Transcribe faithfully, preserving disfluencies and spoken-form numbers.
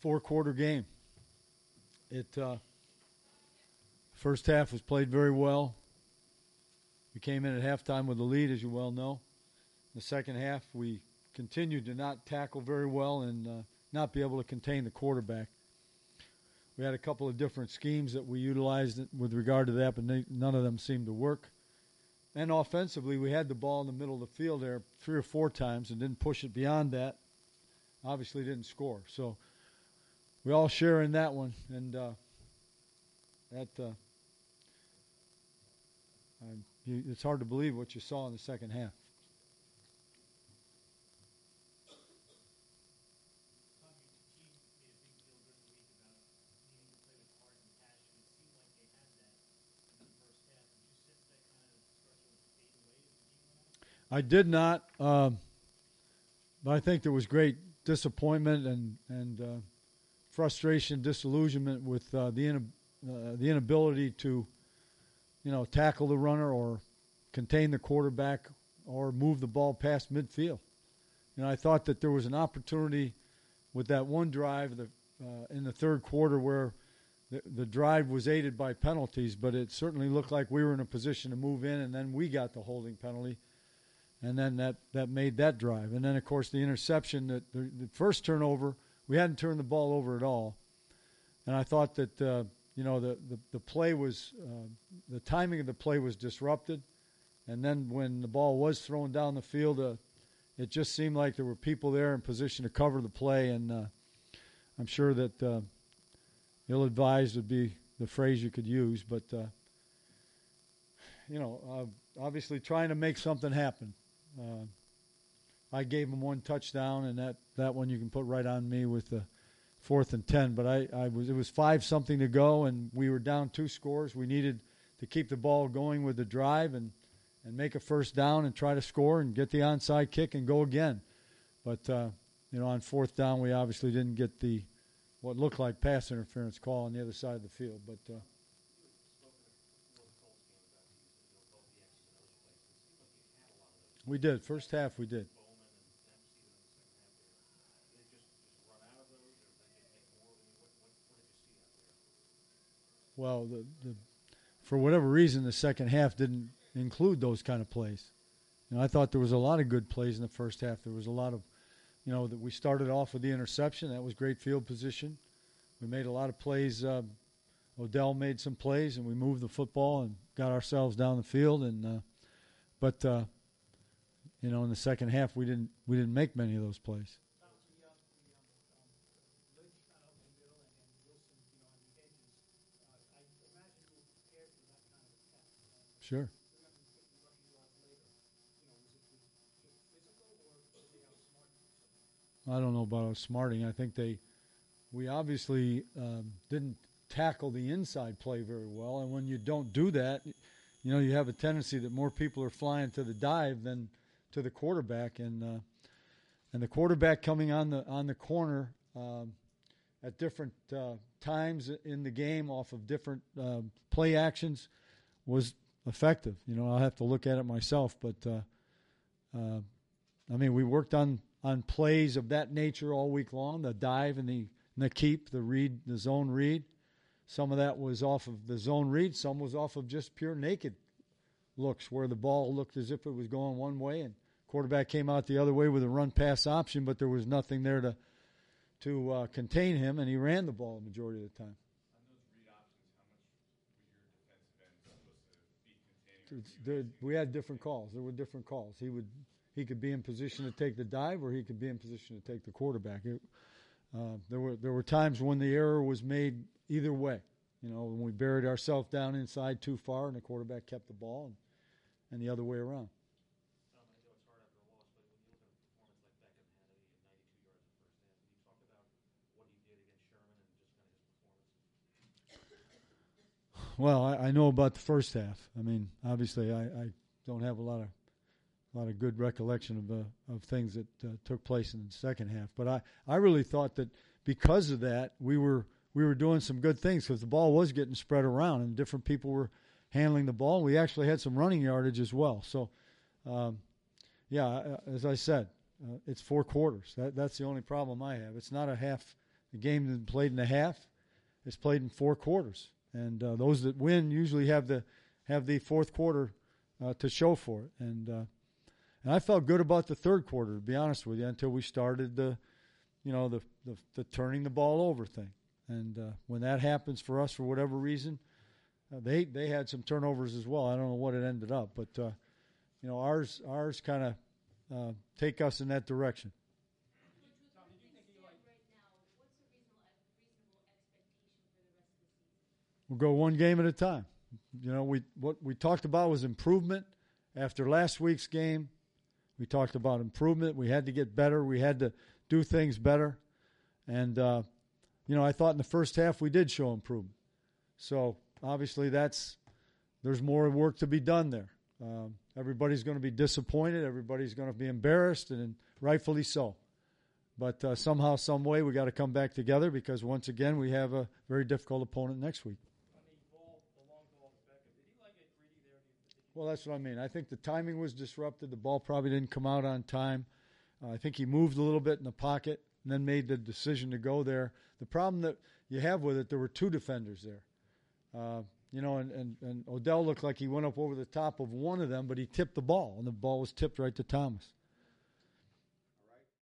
four-quarter game. It uh, first half was played very well. We came in at halftime with the lead, as you well know. In the second half, we continued to not tackle very well and uh, not be able to contain the quarterback. We had a couple of different schemes that we utilized with regard to that, but none of them seemed to work. And offensively, we had the ball in the middle of the field there three or four times and didn't push it beyond that. Obviously didn't score. So we all share in that one. And uh, that uh, I, you, it's hard to believe what you saw in the second half. I did not, um, but I think there was great disappointment and and uh, frustration, disillusionment with uh, the in, uh, the inability to, you know, tackle the runner or contain the quarterback or move the ball past midfield. You know, I thought that there was an opportunity with that one drive the, uh, in the third quarter where the, the drive was aided by penalties, but it certainly looked like we were in a position to move in, and then we got the holding penalty. And then that, that made that drive. And then, of course, the interception, that the, the first turnover, we hadn't turned the ball over at all. And I thought that, uh, you know, the, the, the play was, uh, the timing of the play was disrupted. And then when the ball was thrown down the field, uh, it just seemed like there were people there in position to cover the play. And uh, I'm sure that uh, ill-advised would be the phrase you could use. But, uh, you know, uh, obviously trying to make something happen. Uh, I gave him one touchdown, and that, that one you can put right on me with the fourth and ten. But I, I was it was five something to go, and we were down two scores. We needed to keep the ball going with the drive and, and make a first down and try to score and get the onside kick and go again. But uh, you know, on fourth down, we obviously didn't get the what looked like pass interference call on the other side of the field. But uh, we did. First half we did. Well, the, the, for whatever reason, the second half didn't include those kind of plays. You know, I thought there was a lot of good plays in the first half. There was a lot of, you know, that we started off with the interception. That was great field position. We made a lot of plays. Uh, Odell made some plays, and we moved the football and got ourselves down the field. And uh, but. Uh, You know, in the second half, we didn't we didn't make many of those plays. Sure. I don't know about outsmarting. I think they, we obviously um, didn't tackle the inside play very well, and when you don't do that, you know, you have a tendency that more people are flying to the dive than to the quarterback, and uh, and the quarterback coming on the on the corner um, at different uh, times in the game off of different uh, play actions was effective. You know, I'll have to look at it myself, but uh, uh, I mean, we worked on, on plays of that nature all week long. The dive and the and the keep, the read, the zone read. Some of that was off of the zone read. Some was off of just pure naked looks where the ball looked as if it was going one way and quarterback came out the other way with a run-pass option, but there was nothing there to to uh, contain him, and he ran the ball the majority of the time. On those read options, how much was your defensive end supposed to be containing? There, we had different calls. There were different calls. He would he could be in position to take the dive, or he could be in position to take the quarterback. It, uh, there were there were times when the error was made either way. You know, when we buried ourselves down inside too far, and the quarterback kept the ball, and, and the other way around. Well, I, I know about the first half. I mean, obviously, I, I don't have a lot of a lot of good recollection of uh, of things that uh, took place in the second half. But I, I really thought that because of that, we were we were doing some good things because the ball was getting spread around and different people were handling the ball. We actually had some running yardage as well. So, um, yeah, as I said, uh, it's four quarters. That, that's the only problem I have. It's not a half the game that's played in a half is played in four quarters, and uh, those that win usually have the have the fourth quarter uh, to show for it. And uh, and I felt good about the third quarter, to be honest with you, until we started the, you know, the the, the turning the ball over thing. And uh, when that happens for us, for whatever reason, uh, they they had some turnovers as well. I don't know what it ended up, but uh, you know, ours ours kind of uh, take us in that direction. We'll go one game at a time. You know, we what we talked about was improvement after last week's game. We talked about improvement. We had to get better. We had to do things better. And, uh, you know, I thought in the first half we did show improvement. So, obviously, that's there's more work to be done there. Um, everybody's going to be disappointed. Everybody's going to be embarrassed, and rightfully so. But uh, somehow, some way, we got to come back together because, once again, we have a very difficult opponent next week. Well, that's what I mean. I think the timing was disrupted. The ball probably didn't come out on time. Uh, I think he moved a little bit in the pocket and then made the decision to go there. The problem that you have with it, there were two defenders there. Uh, you know, and, and, and Odell looked like he went up over the top of one of them, but he tipped the ball, and the ball was tipped right to Thomas.